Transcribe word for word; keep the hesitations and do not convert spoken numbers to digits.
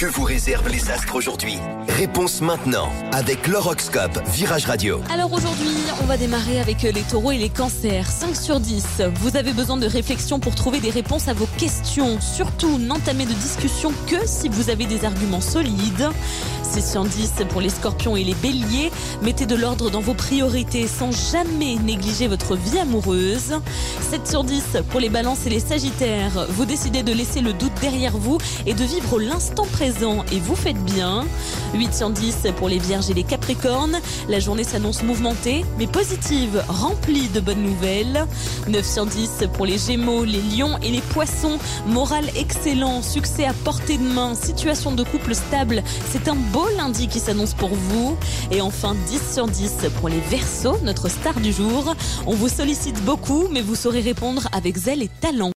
Que vous réservent les astres aujourd'hui? Réponse maintenant avec l'horoscope Virage Radio. Alors aujourd'hui, on va démarrer avec les taureaux et les cancers. cinq sur dix. Vous avez besoin de réflexion pour trouver des réponses à vos questions. Surtout, n'entamez de discussion que si vous avez des arguments solides. six sur dix pour les scorpions et les béliers. Mettez de l'ordre dans vos priorités sans jamais négliger votre vie amoureuse. sept sur dix pour les balances et les sagittaires. Vous décidez de laisser le doute derrière vous et de vivre l'instant présent et vous faites bien. huit sur dix pour les vierges et les capricornes. La journée s'annonce mouvementée mais positive, remplie de bonnes nouvelles. neuf sur dix pour les gémeaux, les lions et les poissons. Moral excellent, succès à portée de main, situation de couple stable. C'est un beau lundi qui s'annonce pour vous. Et enfin dix sur dix pour les verseaux, notre star du jour. On vous sollicite beaucoup mais vous saurez répondre avec zèle et talent.